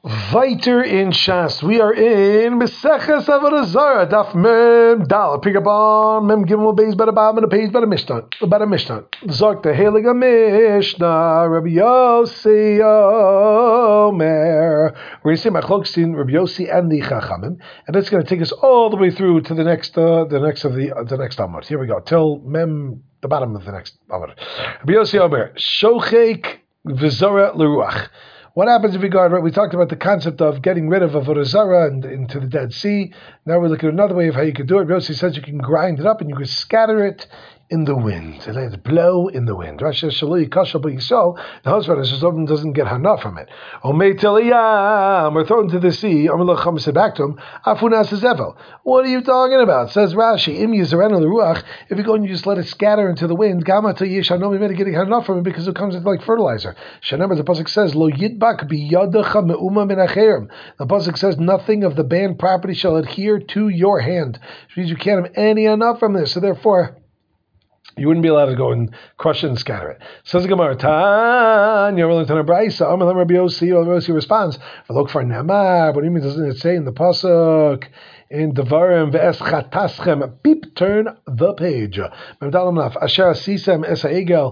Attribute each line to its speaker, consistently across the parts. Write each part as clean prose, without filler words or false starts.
Speaker 1: Weiter in Shas, we are in Meseches Avodah Zarah, Daf Mem Dal. Pick up on Mem Gimel Beis Bada Bam and a page Bada Mishnah. Zok the Heilige Mishnah, Rabbi Yossi Omer. We're going to see Machlokes in Rabbi Yossi and the Chachamim, and that's going to take us all the way through to the next Amud. Here we go till Mem, the bottom of the next Amud. Rabbi Yossi Omer, Shochek V'Zora L'Ruach. What happens if we go, right? We talked about the concept of getting rid of Avodah Zarah and into the Dead Sea. Now we're looking at another way of how you could do it. Yossi says you can grind it up and you can scatter it in the wind. Let it blow in the wind. Rashi says, Shaloi Kashal B'Yisrael. The husband doesn't get hana from it. Omei Teliyam, or thrown into the sea. Omer Chacham said back to him, Afunas Zevel. What are you talking about? Says Rashi, Im Yizarenu L'Ruach. If you go and you just let it scatter into the wind, Gama Teyish Hanom, you're getting hana from it because it comes with like fertilizer. Shanamar, the pasuk says, Lo Yidbak B'Yadacha Me'uma Min Acherim. The pasuk says, nothing of the banned property shall adhere to your hand. Which means you can't have any hana from this. So therefore, you wouldn't be allowed to go and crush it and scatter it. Says the Gemara, Tanya, Arlington Abraisa, Amalam Rabbi Yossi, Rabbi Yossi responds, look for Nemar. What do you mean? Doesn't it say in the pasuk in Devarim ve'es chataschem? Beep, turn the page. Asher asisem es ha'egel.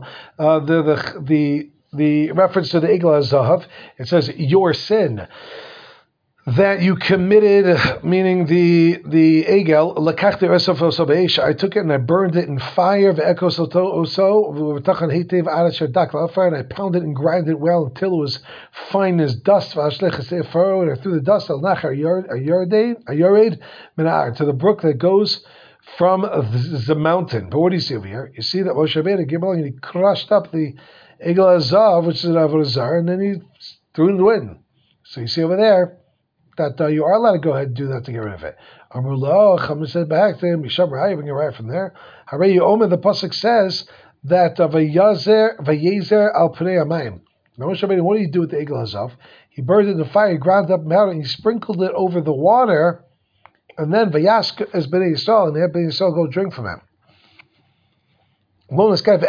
Speaker 1: The reference to the egel zahav. It says your sin that you committed, meaning the egel, I took it and I burned it in fire, and I pounded it and grinded it well until it was fine as dust, and I threw the dust to the brook that goes from the mountain. But what do you see over here? You see that Moshe Rabbeinu Gimel, he crushed up the egel azav, which is an avodah zarah, and then he threw it in the wind. So you see over there that you are allowed to go ahead and do that to get rid of it. Amrullah, Chama said back to him, Yisham Rai, bring it right from there. Harei Omer, the pasuk says that Vayezer al Pnei Amayim. Now, what do you do with the egel hazav? He burned it in the fire, he ground it up and he sprinkled it over the water, and then Vayask as Bnei Yisrael, and they had Bnei Yisrael go drink from him. Lo neskavin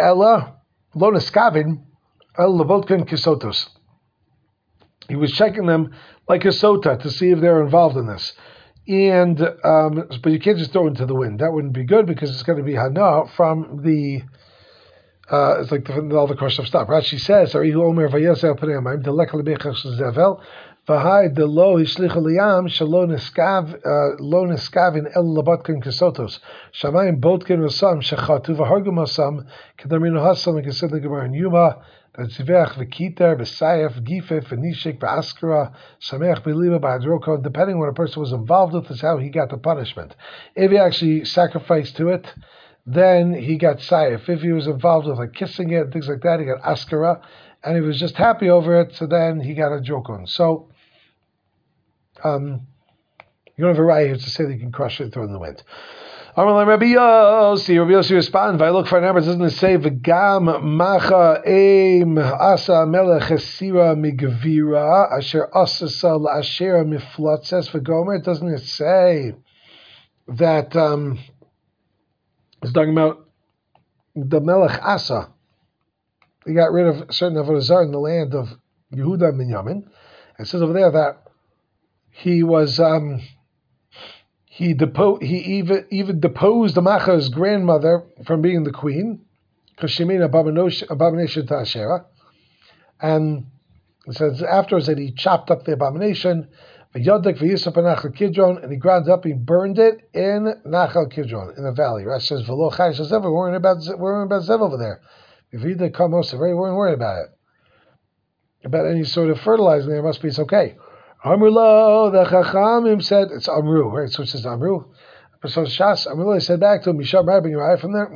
Speaker 1: el levotkan kisotos. He was checking them like a sota to see if they're involved in this. And but you can't just throw it into the wind. That wouldn't be good because it's going to be hana from the it's like all the crush of stuff. Rashi says, Arihu Omer Vayasel Pnei Amayim Delek Lebechach Zevel V'hai Delo Yishlicha Liyam Shalo Neskavin El Labatkin Kesotos Shamayim Botkin Rasam Shechatu V'hargum Rasam Kedarmino Hasam and Kesid the Gemara in Yuma. Tzivech v'kiter b'sayef gifef v'nishik v'askara sameach b'liba b'adroko. Depending on what a person was involved with, is how he got the punishment. If he actually sacrificed to it, then he got sayef. If he was involved with like kissing it and things like that, he got askara, and he was just happy over it, so then he got a drokon. So, you don't have a right to say that you can crush it and throw it in the wind. Rabbi Yossi responds, I look for a number, doesn't it say, V'gam macha eim asa melech esira migvira asher asasa la'ashera miflatzes v'gomer? Doesn't it say that it's talking about the melech Asa? He got rid of certain avodah zarah in the land of Yehuda and Binyamin. It says over there that he was He even deposed the Macha's grandmother from being the queen, because she made abomination to Asherah. And it says afterwards that he chopped up the abomination, and he ground it up, he burned it in Nachal Kidron, in the valley. Rashi says, V'lo chai shel zevel, we're worrying about zevel over there. If he did come most of it, we weren't worried about it. About any sort of fertilizing there must be, it's okay. Amrulo, the Chachamim said, it's Amru, right? So it says Amru. So Shas, Amrulo said back to him, Misham Rabbi, you're right from there.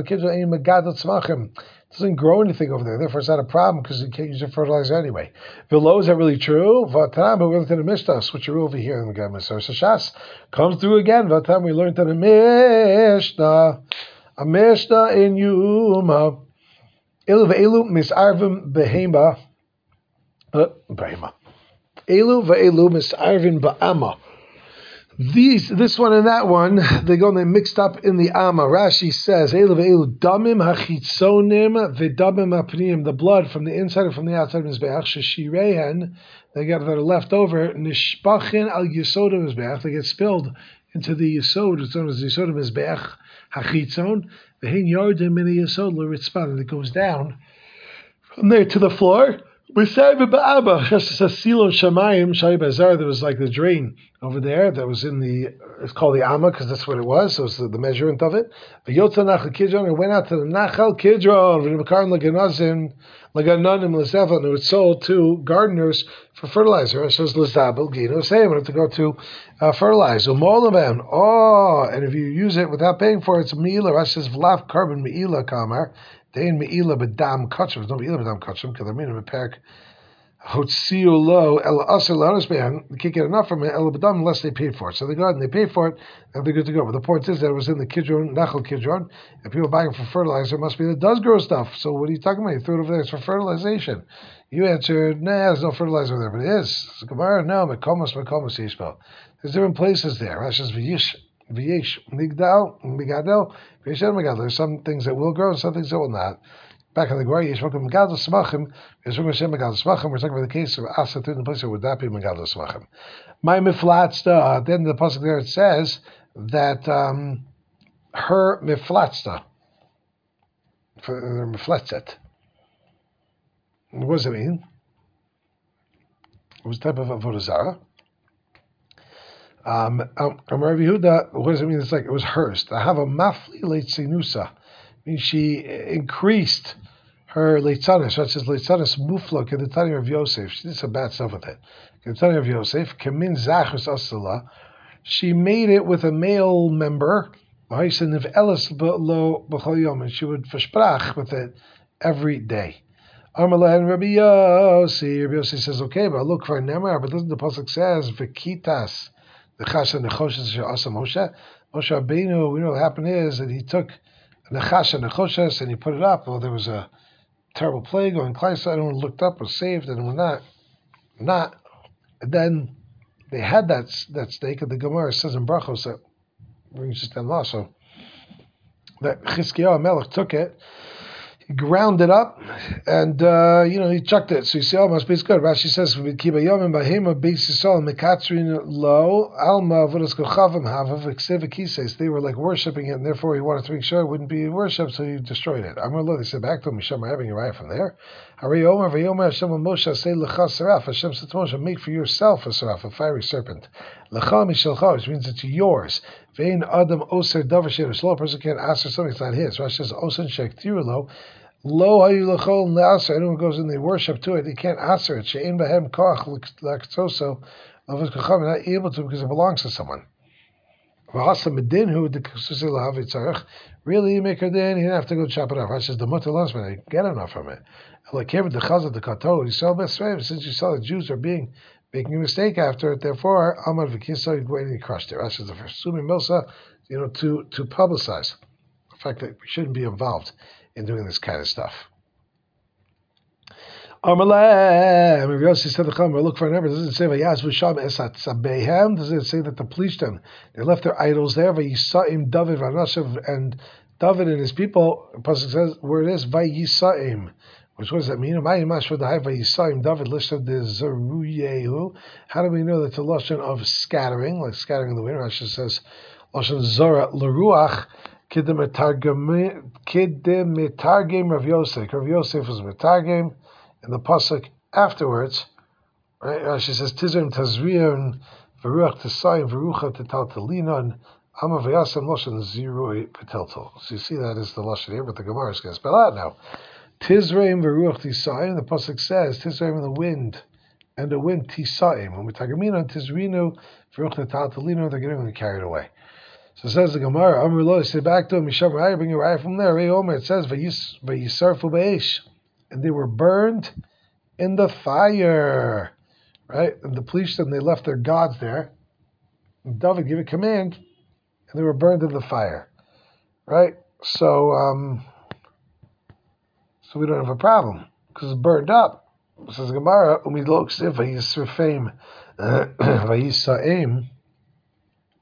Speaker 1: It doesn't grow anything over there, therefore it's not a problem because you can't use your fertilizer anyway. Velo, is that really true? Vatam, but we learned in the Mishnah, switch your over here in the Gemara. So Shas comes through again. Vatam, we learned in the Mishnah, a Mishnah in Yuma. Ilu ve'elu misarvim behema. Behema. Elu ve'elu misarvin ba'ama. This one and that one, they go and they mixed up in the Amma. Rashi says, damim hachitzonim v'damim apnim, the blood from the inside and from the outside of Mizbeach, sheshirehen, they got that are left over, nishpachin al yisod of Mizbeach, they get spilled into the yisod, it's known as the yisod of Mizbeach, hachitzon, v'hein yardim min yisod l'ritzpan, and it goes down from there to the floor. There was like the drain over there that was in the, it's called the Amma because that's what it was, so it's the measurement of it. It went out to the Nachal Kidron, and it was sold to gardeners for fertilizer. It says Lazabel, Gino, same, we have to go to fertilizer. And if you use it without paying for it, it's Meila, it says Vlav carbon Meila Kamar. Dein meila bedam kachim. There's no meila bedam kachim because I mean in a parak. Hotziu lo el aser lanos behan. They can't get enough from it. El bedam unless they paid for it. So they go out and they pay for it, and they're good to go. But the point is that it was in the Kidron, Nachal Kidron, and people buying it for fertilizer. It must be that does grow stuff. So what are you talking about? You threw it over there. It's for fertilization. You answered, nah, there's no fertilizer there, but it is. So Gemara, no, mekomos yishbel. There's different places there. Rashi's v'yesh migdal, migadel, v'yeshen migadel. There's some things that will grow and some things that will not. Back in the Gemara, yeshmokim migadel smachim, yeshmokim Hashem migadel smachim. We're talking about the case of Asat in the place where would that be migadel smachim. My miflatzta. Then the pasuk there it says that her miflatzta, her mifletzet. What does it mean? It was a type of avodah zarah. Rabbi Yehuda, what does it mean? It's like it was hers. To have a mafli leitzinusa, means she increased her leitzanis. Such as leitzanis mufla kedetani of Yosef. She did some bad stuff with it. Kedetani of Yosef, kemin zachus asala. She made it with a male member. And she would versprach with it every day. Amaleh and Rabbi Yossi says, okay, but look for a nemar. But doesn't the pasuk says v'kitas the chasha nechoshes she'asa Moshe? Moshe Rabbeinu, we know what happened is that he took the chasha nechoshes and he put it up. Well, there was a terrible plague on Klai, so everyone looked up, was saved, and when not. And then they had that steak, and the Gemara says in Brachos that brings us down law. So that Chizkiyahu Melech took it. He ground it up, and he chucked it. So you see, oh, must be good. Rashi says, "Kiba yomim bahema beis Yisrael mekatrin lo alma avodas kochavim havav v'ksev kises." They were like worshiping it, and therefore he wanted to make sure it wouldn't be worshipped, so he destroyed it. Amar lo, they said back to him, Hashem, having a right from there. Hari Omer v'yomer Hashem Moshe say lecha saraf. Hashem said to Moshe, make for yourself a saraf, a fiery serpent. Lecha mishalcha, which means it's yours. Vein adam oser davar she'er. A slow person can't ask for something it's not his. Rashi says osen shektirulo. Lo hayulachol le'aser. Anyone goes in, they worship to it. They can't aser it. She'ein behem koach l'ktoso of kacham. Not able to because it belongs to someone. V'hasa medin who the ksusi lahavi tzarich. Really, you make her din. He didn't have to go chop it off. Rashi says the mutter loves me. Get enough from it. Like here with the chazad the kato. You saw best way since you saw the Jews are making a mistake after it. Therefore, Amar v'kiso you went and he crushed it. Rashi says the first sumi milsa. To publicize the fact that we shouldn't be involved in doing this kind of stuff. Amaleh, Yossi said the Chamer, look for a number. Does it say Vayaz V'Sham Esat Sabehem? Does it say that the Plishtim, they left their idols there? Vayisaim David Vanashav, and David and his people, the pasuk says where it is Vayisaim. Which what does that mean? Vayisaim David Lishtav de Zeruyehu. How do we know that the lashon of scattering, like scattering in the wind? Rashi says lashon Zora L'Ruach. Kidem metargem Rav Yosef. Rav Yosef was metargem, and the pasuk afterwards, right? Rashi says Tizrim Tazrion Veruach Tesayim Verucha Tetaltalinon Ama Vayasam Loshan Ziroi Petelto. So you see that is the lashon here, but the Gemara is going to spell out now. Tizrim Veruach Tesayim. The pasuk says Tizrim in the wind, and the wind Tesayim. When we talk about Tizrinu Veruach Tetaltalinon, they're getting carried away. So it says the Gemara, Amr Lo, say back to him, Misham Raya, bring your Raya from there. It says, Vayisarfu B'Eish, and they were burned in the fire. Right? And the Plishtim, they left their gods there. And David gave a command, and they were burned in the fire. Right? So we don't have a problem, because it's burned up. It says the Gemara, Umid Lo Ksiv, Vayisrafim, Vayisaim,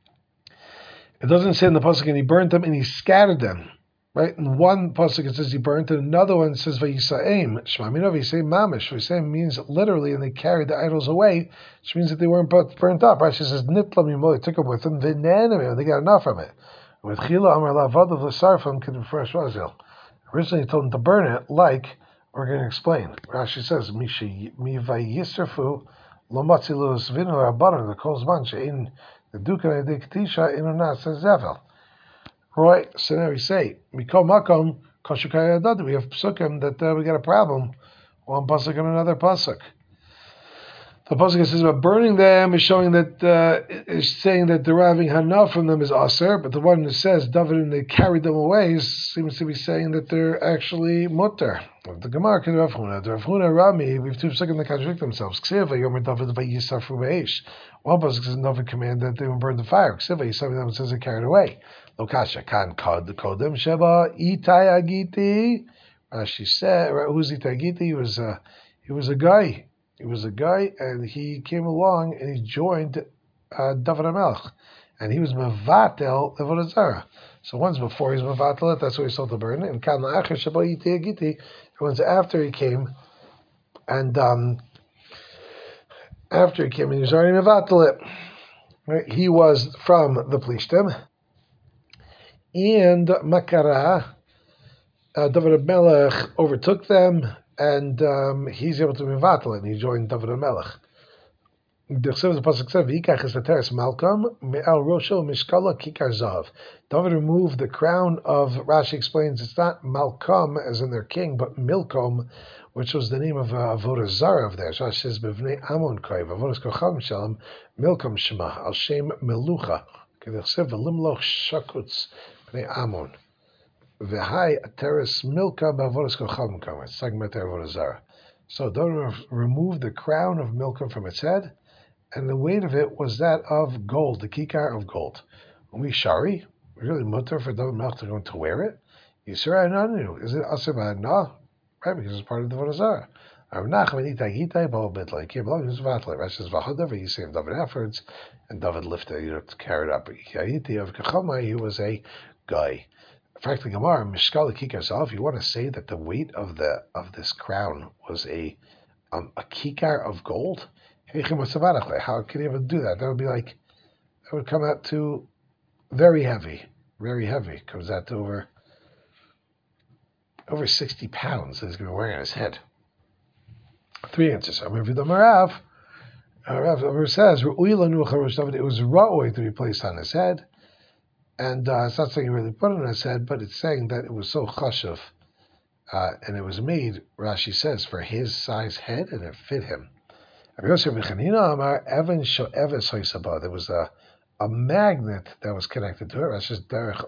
Speaker 1: It doesn't say in the pasuk, and he burnt them and he scattered them. Right? In one pasuk it says he burnt, and another one says vayisaim. Shmamina vayisaim mamish. Vayisaim means literally, and they carried the idols away, which means that they weren't burnt up. Rashi says nitla mimo. They took them with them. V'nanamim. They got enough from it. With chila amar lavadav l'sarfam could refresh Razil. Originally he told them to burn it, like we're going to explain. Rashi says mi vayisrafu lo matzilu svinu rabbanon the kol zman she'in the dukan ediktisha inunas zevel. Right, so now we say, Mikol Makom, Koshukaya Adad, we have psukim that we got a problem. One pasuk and another pasuk. The pasuk says about burning them is showing that, is saying that deriving hana from them is aser, but the one that says David and they carried them away seems to be saying that they're actually mutter. The Gemara can Rav Huna Rami, we have two psukim that contradict themselves. Ksiva Yomer David vayisafu b'eish. One pasuk says David commanded that they would burn the fire. Ksiva Yisrael says they carried away. Lokasha kan kodem sheba itai agiti. She said, "Who's itai agiti?" He was a guy. He was a guy, and he came along and he joined David HaMelech, and he was mevatel avodah zarah. So once before he was mevatel it, that's why he sold the burn. And kan la'acher sheba itai agiti. Once after he came, and after he came, and he was already mevatel it. Right? He was from the Plishtim. And Makara, David HaMelech overtook them, and he's able to mevatel it, and he joined David HaMelech. The pasuk says, "V'ikach es lateres Malcolm me'al rosho mishkala kikar zav." David removed the crown of. Rashi explains it's not Malcolm as in their king, but Milcom, which was the name of avodah zarah of theirs. Rashi says, "B'vnei Amon koiv avodas kocham shalom Milcom shema al shem melucha." V'limloch shakutz. Amon. V'hai ateres milka b'avodas kocham kama. It's talking about their avodah zarah. So David removed the crown of Milcom from its head, and the weight of it was that of gold, the kikar of gold. We shari, really mutter for David Melch to go to wear it. Yisrael Nanu, is it aser ba'ana? Right, because it's part of the avodah zarah. Rav Nachman itay bo bitla. He came along, he was vatler. Rashi says v'hadav. He saved David afterwards, and David lifted, to carry it up. Yayiti of Kachamai, he was a guy. In fact, the Gemara Mishkal Kikar. If you want to say that the weight of this crown was a kikar of gold, how could he even do that? That would be like, that would come out to very heavy, very heavy. Comes out to over 60 pounds that he's going to be wearing on his head. Three answers. Rav says it was ra'oi to be placed on his head. And it's not saying he really put it on his head, but it's saying that it was so chashuv, and it was made, Rashi says, for his size head, and it fit him. There was a magnet that was connected to it. Rashi says, derech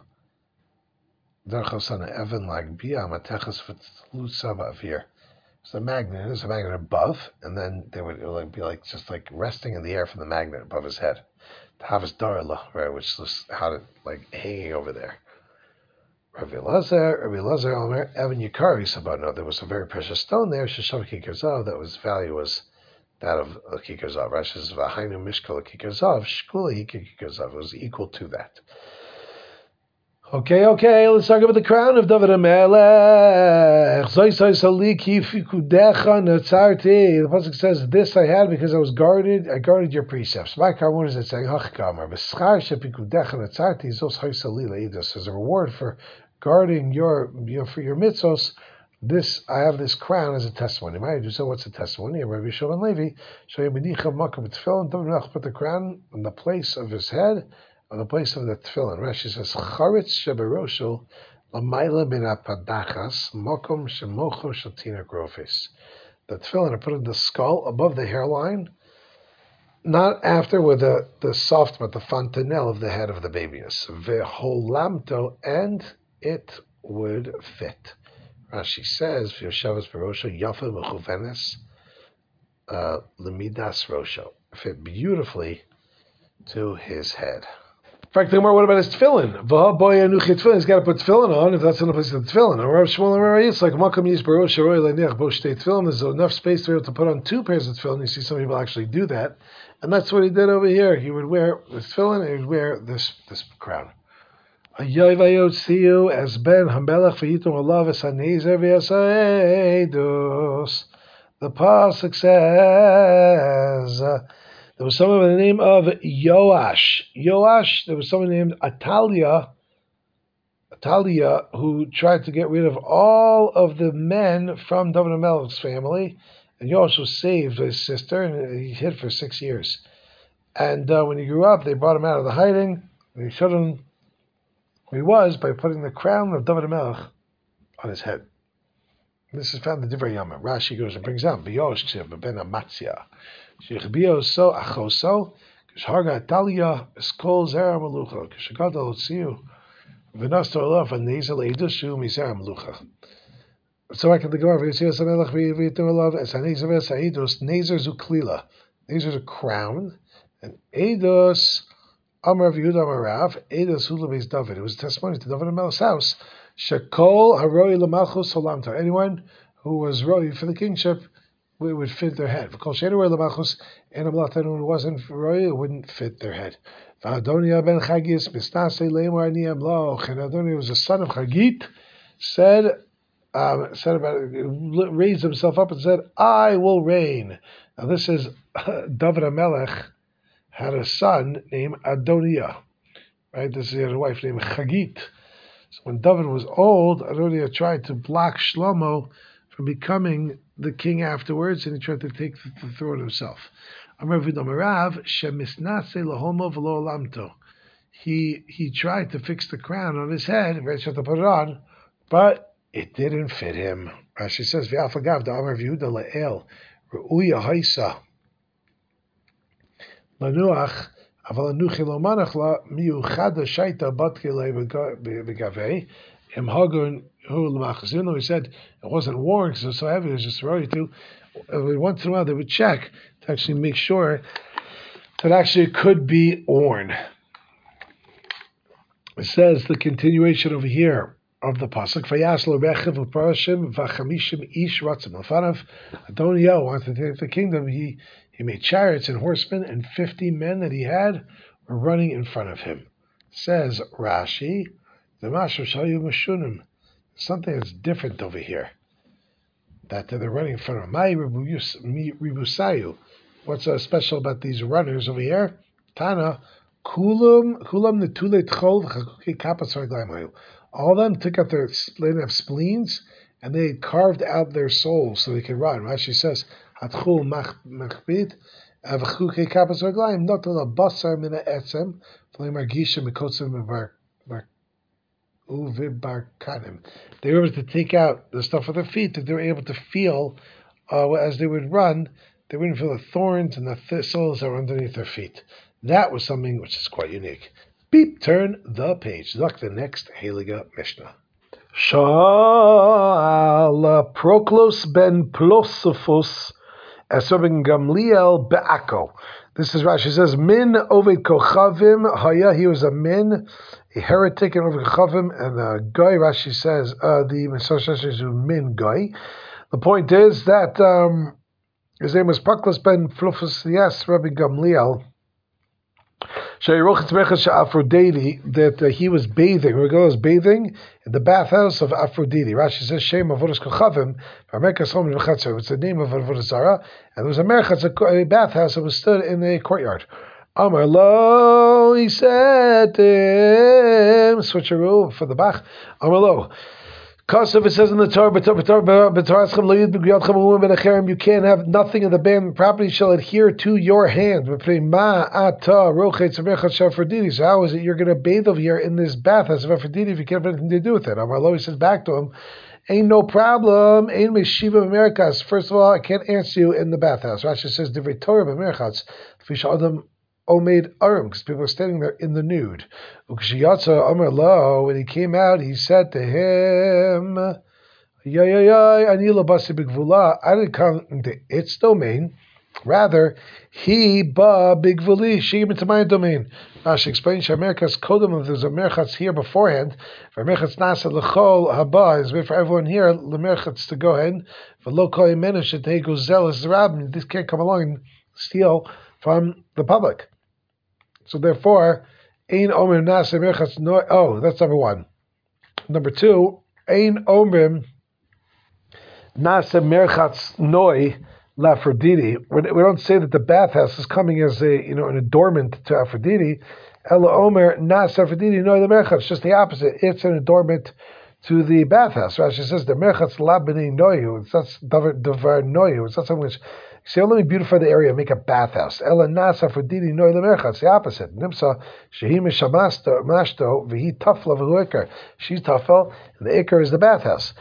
Speaker 1: osana evan like biyam atechas v'tlusa ba'avir. It's a magnet. There's a magnet above, and then it would be like just like resting in the air from the magnet above his head. Tavis Darla, right, which was how it like hanging over there. Rabbi Lazar, Omer, Evan Yikari Sabah. No, there was a very precious stone there, Sheshav Kikar that was value was that of a Kikar Zav. Rashi says Vahainu Mishkal Kikar Zav, Shkula Kikar Zav. It was equal to that. Okay, let's talk about the crown of David HaMelech. The pasuk says, "This I had because I guarded your precepts." My car, what is it saying? As a reward for guarding your mitzvos, this I have this crown as a testimony. So what's the testimony? Rabbi Shimon Levi, David put the crown in the place of his head, on the place of the tefillin. Rashi says, "Charetz sheberosho lamayla min apadachas mokom shemocho shatina grofis." The tefillin are put in the skull above the hairline, not after with the soft, but the fontanelle of the head of the babyus. Veholamto, and it would fit. Rashi says, "V'yoshavas berosho yafa mechuvenes lemidas rosho," fit beautifully to his head. fact, what about his tefillin? He's got to put tefillin on if that's in the place of the tefillin. Or Rav Shmuel it's like Makam Yisbaro Sharoi Lenech Bo Shtei Tefillin. There's enough space to be able to put on 2 pairs of tefillin. You see some people actually do that, and that's what he did over here. He would wear this tefillin and he would wear this crown. Yoivayotziu as Ben Hamelech V'yitum Olav Esanezer V'Yasaedos. The pasuk says there was someone by the name of Yoash. There was someone named Atalia, who tried to get rid of all of the men from David HaMelech's family, and Yoash was saved by his sister, and he hid for 6 years. And when he grew up, they brought him out of the hiding. They showed him who he was by putting the crown of David HaMelech on his head. This is found in the Divrei Yama. Rashi goes and brings out V'yosh ben Amatzia. Shechbio so achoso, k'sharga Atalia eskol zera melucha, k'shagada lotziu, v'nasto olav v'neza leidushu mizera melucha. So I can think of Yisrael Samelach v'yitum olav es haneza v'esaidos nezer zuklila. Nezer is a crown, and eidos Amar Yehuda Amar Rav eidos hula beis David. It was a testimony to David HaMelech's house. Shekol haroi l'malchus solamta. Anyone who was roi for the kingship, it would fit their head. V'kol she'enu roi l'malchus, and who wasn't roi, it wouldn't fit their head. V'Adonia ben Chagis misnasei leimor ani amloch. And Adonia was a son of Chagit, said about it, raised himself up and said, I will reign. Now this is David HaMelech had a son named Adonia. Right? This is his wife named Chagit. So when David was old, Adoniah tried to block Shlomo from becoming the king afterwards, and he tried to take the throne himself. He tried to fix the crown on his head, tried to put it on, but it didn't fit him. Rashi says, "V'afagav da'amar v'Yehuda le'el ru'uya haisa lanuach." It wasn't worn because it was so heavy, it was just ready to. Once in a while they would check to actually make sure that actually it could be worn. It says the continuation over here of the pasuk. Adoniah wanted to take the kingdom. He made chariots and horsemen, and 50 men that he had were running in front of him. Says Rashi, something that's different over here. That they're running in front of him. What's so special about these runners over here? Tana, kulam netule tchol v'chakuki kapas raglayim. All of them took out their spleens, and they carved out their souls so they could run. Rashi says, Hatchul machbit v'chuke kapas raglayim notel basar mina etzem v'lei margisha mikotzim uvibarkanim. They were able to take out the stuff with their feet that they were able to feel as they would run. They wouldn't feel the thorns and the thistles that were underneath their feet. That was something which is quite unique. Beep, turn the page. Look, the next Heliga Mishnah. Sha'al Proklos ben Plosophus Eser ben Gamliel be'ako. This is Rashi says, Min Oved Kochavim Haya. He was a min, a heretic in Oved Kochavim, and a guy. Rashi says the Mesosh is min guy. The point is that his name was Proklos ben Plosophus. Yes, Rabbi Gamliel. That he was bathing. Regal was bathing in the bathhouse of Aphrodite. Rashi says Shem Avodas Kochavim. It's the name of Avodah Zarah, and there was a merchatz, a bathhouse that was stood in the courtyard. Amar lo, he said to him, switcheroo for the Bach. Amar lo. Kasav, it says in the Torah, you can't have nothing of the band property shall adhere to your hand. So how is it you're going to bathe over here in this bathhouse of Aphrodite if you can't have anything to do with it? Amar lo, he says back to him, ain't no problem. Ain't meshiva b'merchas. First of all, I can't answer you in the bathhouse. Rashi says divrei Torah b'merchas. Fish adam Omeid Arum, because people are standing there in the nude. When he came out, he said to him, I didn't come into its domain. Rather, he ba big vuli, she came into my domain. Rashi explains Shamerchas Kodem, if there's a merchatz here beforehand, for merchatz nasa l'chol haba is made for everyone here, lemerchatz to go ahead, for lo kol yemenu shetei zealous rabbin, this can't come along and steal from the public. So therefore, ein omer nasa merchatz no. Oh, that's number one. Number two, ein omer nasa merchatz noi. L'Aphrodite. We don't say that the bathhouse is coming as an adornment to Aphrodite. Ela Omer Nas Aphrodite no the merchatz. It's just the opposite. It's an adornment to the bathhouse. Rashi says the merchatz la b'nei noyu. It's not davar noyu. It's not something which say, let me beautify the area, make a bathhouse. Ela Nas Aphrodite no the merchatz. The opposite. Nimsa shehi mishamasto mashto v'hi tafla v'hu ikar. She's tafel, and the ikar is the bathhouse.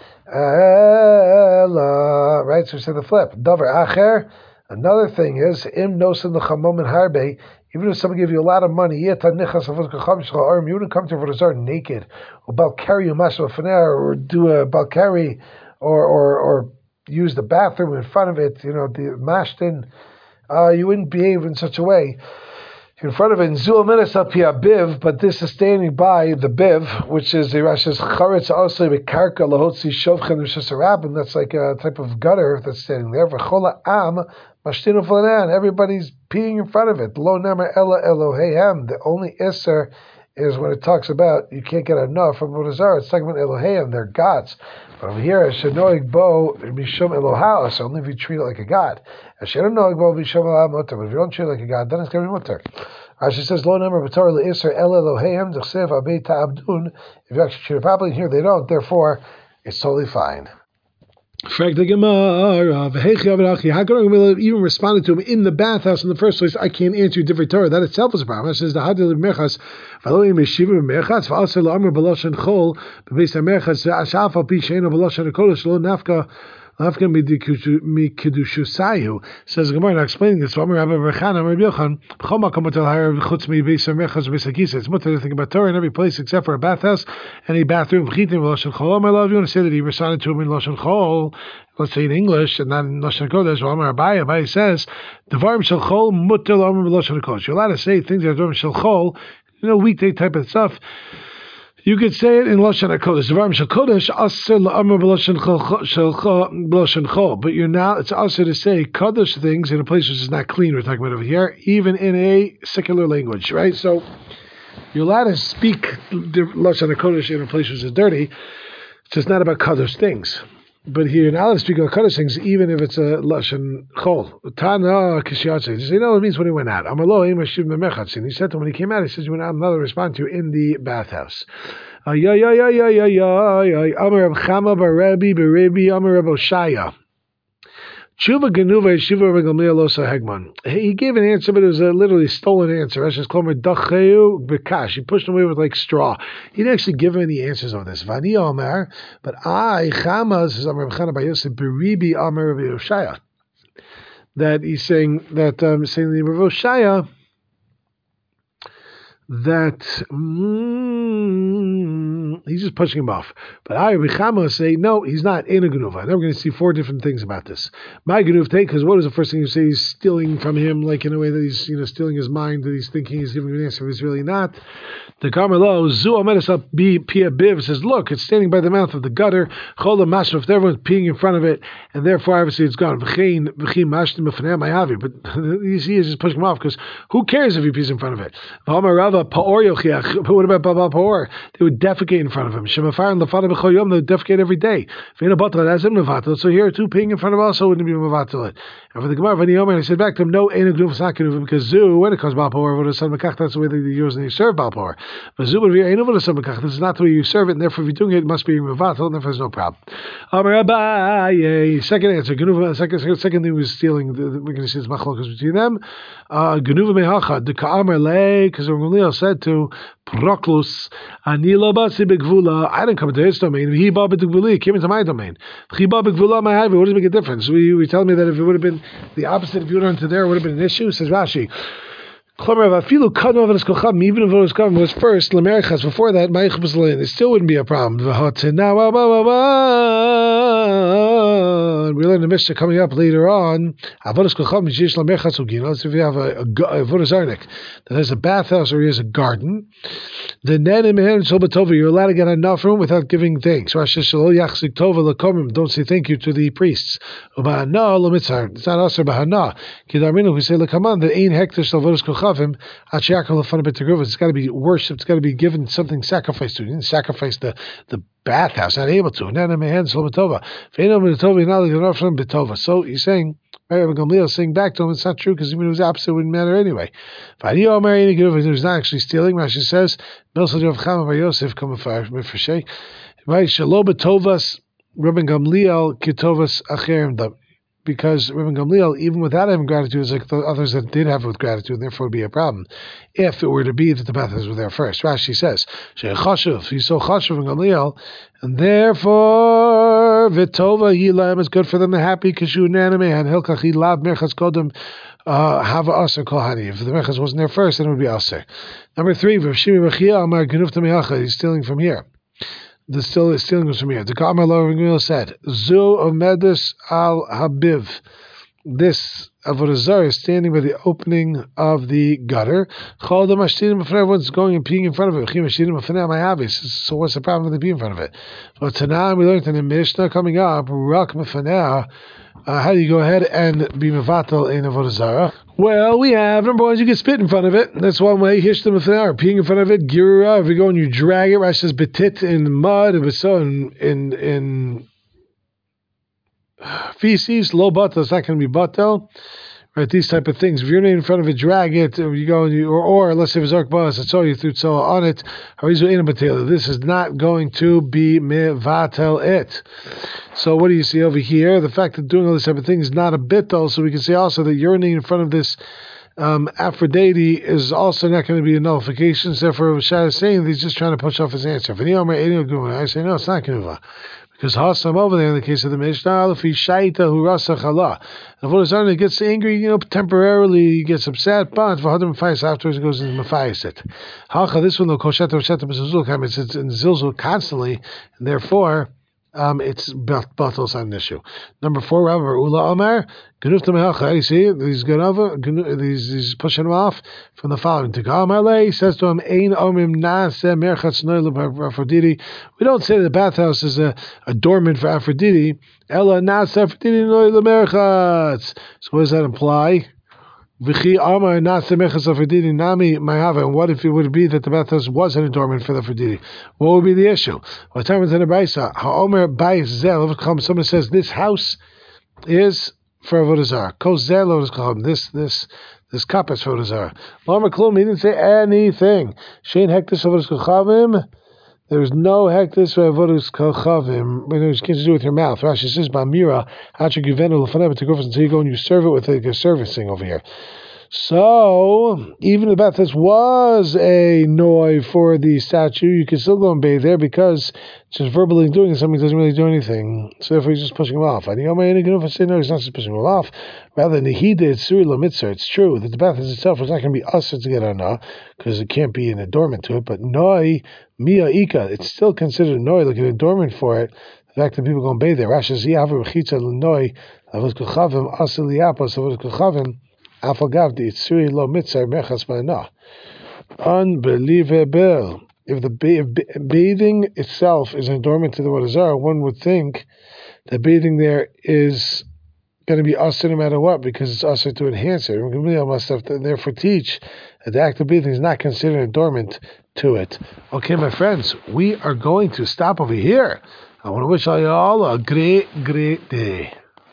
Speaker 1: Right, so we say the flip. Davar acher. Another thing is im nosen l'chamom and harbe. Even if someone gives you a lot of money, you wouldn't come to Avodah naked, or balkari or do a balkari, or use the bathroom in front of it. The mashtin. You wouldn't behave in such a way in front of it. Biv, but this is standing by the biv, which is the Rashi's charetz also bekarka lahotzi shovchen v'shasarabim. That's like a type of gutter that's standing there. V'chola am mashtinu flanan. Everybody's peeing in front of it. Lo nemer ela Eloheihem. The only iser is when it talks about you can't get enough from Avodah Zarah. It's talking about Eloheihem, they're gods. But over here, shenoig bo mishum Elohao. So only if you treat it like a god. But if you don't treat it like a god, then it's going to be mutter. Rashi says, "Lo nemer b'torah le'isr el Eloheihem d'chsev abei ta'abdun." If you actually treat it properly, here they don't. Therefore, it's totally fine. How could I even responded to him in the bathhouse in the first place? I can't answer you different Torah. That itself is a problem. It says the hadil merchas. V'lo im yeshiva merchas v'asel la'amr b'loshen chol b'beis merchas ashaf al pi sheinu b'loshen kodesh lo nafka. Mikidushusayu says Gemara now explaining this. It's mutter to think about Torah in every place except for a bathhouse and a bathroom. My love, you want to say that he recited to him in Lashon Chol, let's say in English and not in Lashon Kodesh. Abaye says Devarim Shel Chol mutter l'amr b'Lashon Kodesh. You're allowed to say things that are Devarim Shel Chol, weekday type of stuff. You could say it in Lashon HaKodesh. Devarim Shel Kodesh aser la'amr b'Lashon Chol. But you're now, it's aser to say Kodesh things in a place which is not clean. We're talking about over here, even in a secular language, right? So you're allowed to speak Lashon HaKodesh in a place which is dirty. It's just not about Kodesh things. But here you're not allowed to speak about Kodesh things, even if it's a Lashon Chol. Tana Kishiyatze. You say, it means when he went out. Amalo Im Hashiv Memechatz. And he said to him when he came out, he says, you went out, I'm not to respond to you in the bathhouse. Amar Reb Chama Barebi Barebi Amar Reb Oshaya. Tshuva Genuva Yeshiva Reb Gamliel Losa Hegman. He gave an answer, but it was a literally stolen answer. Rashi's Klomer Dacheu Bekash. He pushed him away with like straw. He didn't actually give him any answers on this. Vani Omer, but I Chama says Amar Reb Chana Bar Yosef Beribi Amar Reb Oshaya. That he's saying that saying the Reb Oshaya that he's just pushing him off. But I, Bichama, say, no, he's not in a Genuva. Now we're going to see four different things about this. My Genuv take, because what is the first thing you say? He's stealing from him, like in a way that he's stealing his mind, that he's thinking he's giving an answer, he's really not. The Carmelo, Zu Amedasap Pia Biv says, look, it's standing by the mouth of the gutter, Chola Mashraf, everyone's peeing in front of it, and therefore obviously it's gone. But you see, he's just pushing him off, because who cares if he pees in front of it? But what about Baba Paor? They would defecate in front of him. Shemafar and Lafada B'chol Yom, they would defecate every day. So here too, peeing in front of also wouldn't be Mavatal. And for the Gemara, I said back to him, no, ain't a Gnuv, it's not Gnuv, because Zu, when it comes Bal Paor, that's the way that you use and you serve Bal Paor. But Zu, this is not the way you serve it, and therefore if you're doing it, it must be Mavatal, and therefore there's no problem. Second answer, Gnuv, second thing was stealing, we're going to see this machlokas between them. Gnuv Mehacha, the Ka'amar Le, because Gamliel said to Proklus, Anila Basi Begvula, I didn't come into his domain. He bought Begvuli, he came into my domain. He bought Begvula, my What does it make a difference? We tell me that if it would have been the opposite, if you went into there, it would have been an issue. Says Rashi, Even if Avodas Kochavim was first, Lamerchas, before that, it still wouldn't be a problem. We learn the Mishnah coming up later on. Avodas Kochavim, Yish Lamerchas Uginos. If you have a Avodas Arnik that has a bathhouse or he has a garden, then you're allowed to get enough room without giving thanks. Don't say thank you to the priests. It's not also bahana. We say, look, come on, the ein hektish Avodas Kochavim. It's got to be worshipped. It's got to be given something sacrificed to. You didn't sacrifice the bathhouse. Not able to. So he's saying, Rabbi Gamliel is saying back to him, it's not true because even if it was opposite, it wouldn't matter anyway. If he was not actually stealing, Rashi says, Rabbi Gamliel kitovas acherim. Because Rabbi Gamliel, even without having gratitude, is like the others that did have it with gratitude, and therefore it would be a problem if it were to be that the bathhouses were there first. Rashi says, he's so chashuv in Gamliel, and therefore v'tova yilam is good for them. They're happy kashu naname and hilkach yilav merchas kodem hava aser kohani. If the merchas wasn't there first, then it would be aser. Number 3, v'shimi b'chia amar genuf tameyacha. He's stealing from here. The stealing was from here. The Kamar Lo said, Zu Omedus al Habiv. This Avodah Zarah is standing by the opening of the gutter. Everyone's going and peeing in front of it. So what's the problem with the pee in front of it? But tonight we learned in the Mishnah coming up, how do you go ahead and be mevatel in Avodah Zarah? Well, we have, number 1, you can spit in front of it. That's one way. Hishtam or peeing in front of it. Girura, if you go and you drag it, Rashi says betit in mud, and so in feces, low batel, it's not going to be batel. Right, these type of things. If you're in front of it, drag it, or you go and or let's say Zark Bas, it's all you threw so on it. This is not going to be mevatel it. So what do you see over here? The fact that doing all this type of thing is not a bittel, so we can say also that urinating in front of this Aphrodite is also not going to be a nullification. So therefore, Shai is saying that he's just trying to push off his answer. I say no, it's not Genuva. Because Hassam over there in the case of the Mishnah, if he shaita who rasa chala, if what is on, he gets angry, temporarily he gets upset, but for Hadam Mafayis afterwards he goes and Mafayis it. Hacha, this one though, Kosheta Rosheta B'Zilzul, it's in Zilzul constantly, and therefore it's battles on an issue. Number 4, Rabbi Ula Amar, Genuf Tamehacha. You see, he's pushing him off from the following. He says to him, Ein Omim Naaseh Merchatz Noilem Aphrodite. We don't say the bathhouse is a dormant for Aphrodite. Ella Naaseh Aphrodite Noilem Merchatz. So what does that imply? And what if it would be that the bathhouse wasn't a dormant for the Aphrodite? What would be the issue? Someone says this house is for Avodah Zarah. This cup is for Avodah Zarah. He didn't say anything. There's no hektis for avodas kochavim. It can't do with your mouth. Rashi says, "Ba'mira hachar givenu l'fanei b'tegufos," until you go and you serve it with a servicing over here. So even if this was a noi for the statue, you can still go and bathe there because just verbally doing something doesn't really do anything. So therefore, he's just pushing him off. And no, he's not just pushing him off. Rather, nehida itsuri l'mitzvah. It's true that the bathhouse itself is not going to be usher to get on because it can't be an adornment to it. But noi mia ika, it's still considered noi, like an adornment for it. The fact that people go and bathe there. Rashi ziyav rechitza l'noi avos kochavim asel liapos avos kochavim. Unbelievable. If bathing itself is an adornment to the Avodah Zarah, one would think that bathing there is going to be usher no matter what, because it's usher to enhance it. We must have to therefore teach that the act of bathing is not considered an adornment to it. Okay, my friends, we are going to stop over here. I want to wish you all a great day.